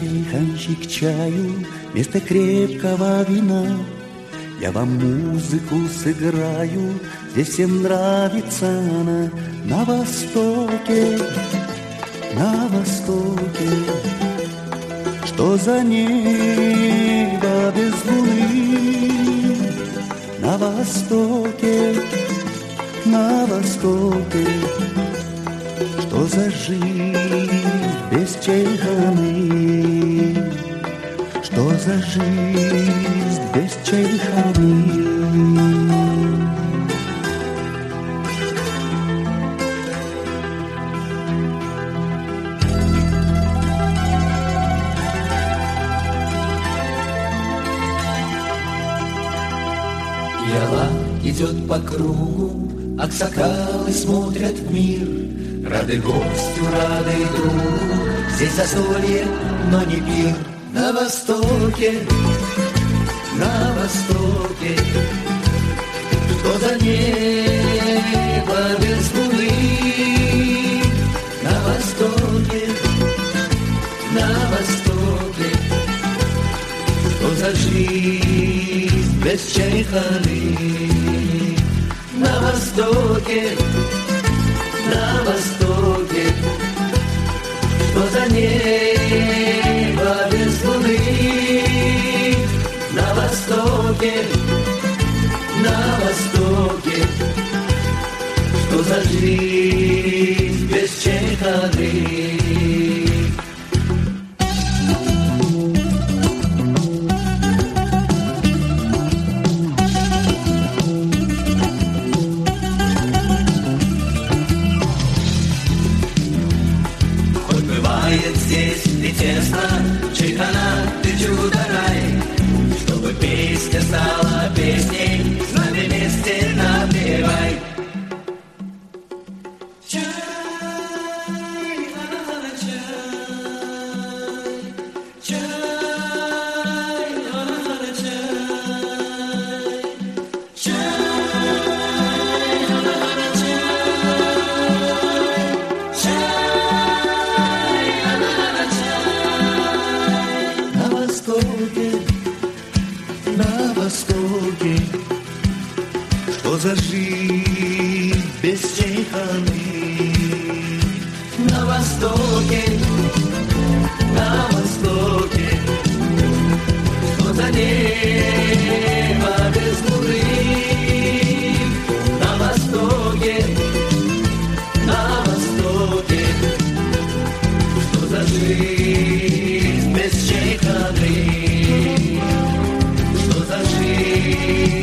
чайханщик чаю вместо крепкого вина. Я вам музыку сыграю, здесь всем нравится она. На востоке, на востоке, что за небо без луны. На востоке, на востоке, что за жизнь без чайханы, что за жизнь без чайханы. Яла идет по кругу, аксакалы смотрят в мир. Рады гостю, рады другу, здесь застолье, но не пир. На востоке, что за небо без луны. На востоке, что за жизнь без чайханы. На востоке, что за небо без луны. На востоке, что за жизнь без чайханы. Здесь и тесно, чайхана, ты чудо-рай. Чтобы песня стала песней, с нами вместе напевай. На востоке, что за жизнь без чайханы. На востоке, что за небо без луны. На востоке, что за жизнь без чайханы. Что за жизнь